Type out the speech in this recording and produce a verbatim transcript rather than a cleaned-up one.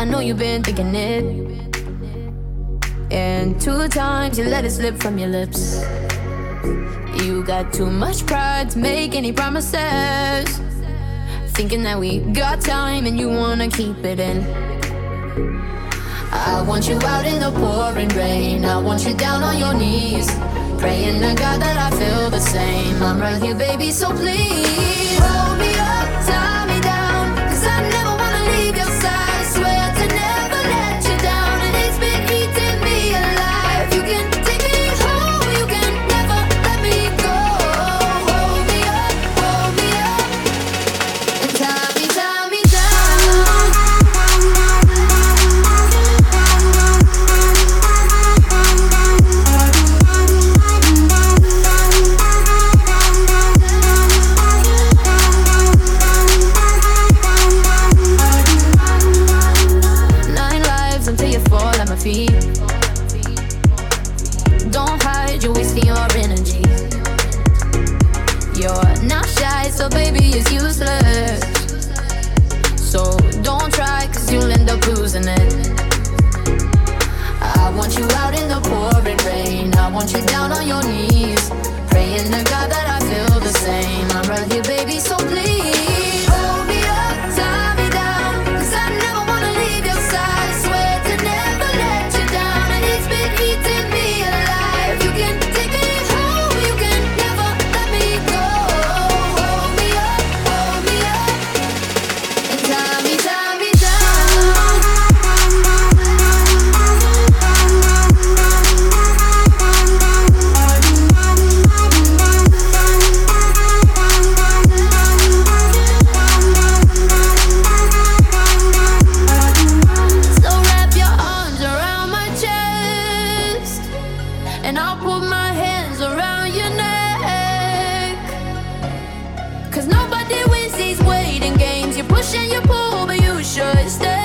know you've been thinking it. And two times you let it slip from your lips. You got too much pride to make any promises, thinking that we got time and you wanna keep it in. I want you out in the pouring rain. I want you down on your knees, praying to God that I feel the same. I'm right here, baby, so please hold me up, tie me down, 'cause I never wanna leave your side. Swear to never let you down, and it's been eating me alive. You can take me home, you can never let me go. Hold me up, hold me up, and tie me, tie me down. Nine lives until you fall at my feet. Don't hide, you're wasting your energy. You're not shy, so baby, it's useless. So don't try, 'cause you'll end up losing it. I want you out in the pouring rain. I want you down on your knees, praying to God that I feel the same. I'm right here, baby, so please hold me up, tie me down, 'cause I never wanna leave your side. Swear to never let you down, and it's been eating me alive. You can take me home, you can never let me go. Hold me up, hold me up, and tie me, tie me down. So wrap your arms around my chest, and I'll put my hands around your neck. 'Cause nobody wins these waiting games. You push and you pull, but you should stay.